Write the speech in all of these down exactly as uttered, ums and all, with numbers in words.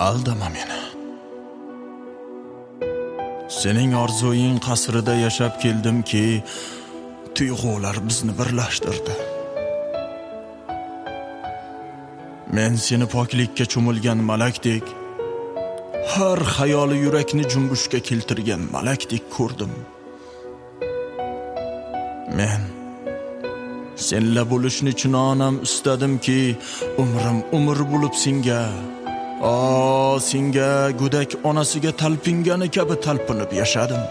aldama meni. Sening orzuing qasrida yashab keldimki, tuyg'ular bizni birlashtirdi. Men seni poklikka cho'milgan malakdek, har xayoli yurakni junbushga keltirgan malakdek ko'rdim. Men senla bo'lishni chunonam istadimki, umrim umr bo'lib senga, o senga go'dak onasiga talpingani kabi talpinib yashadim.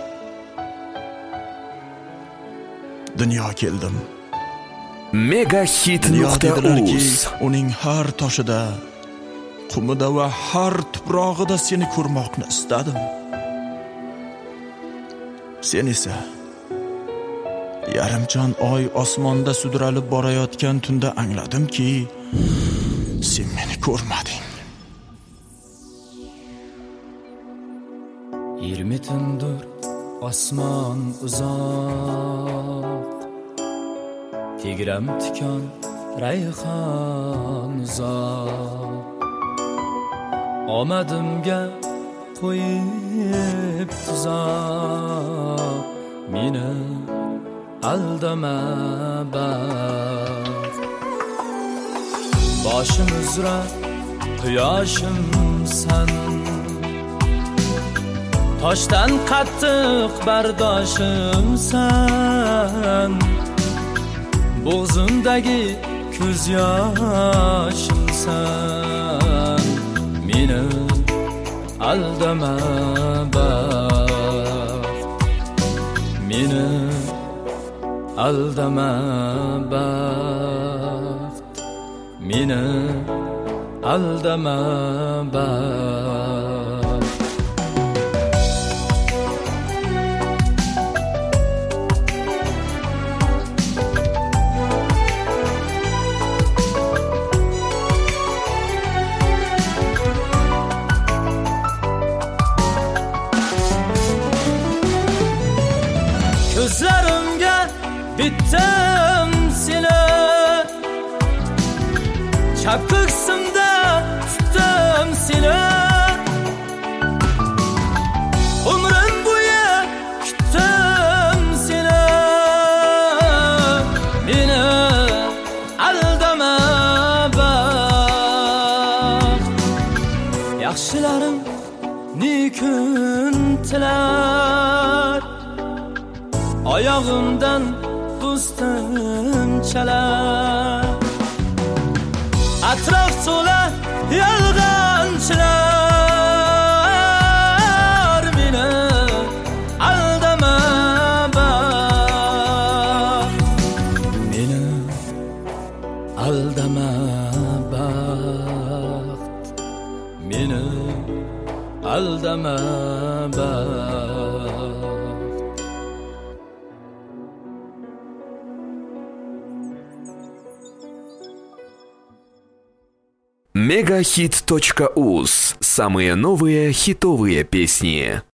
Dunyo keldim. Megahit nuqta uz. Uning har toshida, qumida va har tuprog'ida seni ko'rmoqni istadim. Sen esa yarimjon oy osmonda sudralib borayotgan tunda angladimki, sen meni ko'rmading. yirmi tundur osmon uzoq, Tegram tikon rayhon uzoq. Omadimga qo'yib tuzoq, meni aldama baxt. Boshim uzra quyoshimsan, toshdan qattiq bardoshimsan. Bo'g'zimdagi ko'z yoshimsan, meni aldama baxt. Meni aldama baxt. Meni aldama baxt. Ko'zlarimga bitdim seni, chap ko'ksimda tutdim seni. Umrim bo'yi kutdim seni, meni aldama baxt. Yaxshilarim ne kun tilar, oyog'imdan do'stim chalar. Atrof to'la yolg'onchilar, meni aldama baxt. Meni aldama baxt. Meni aldama baxt. Megahit точка уз. Самые новые хитовые песни.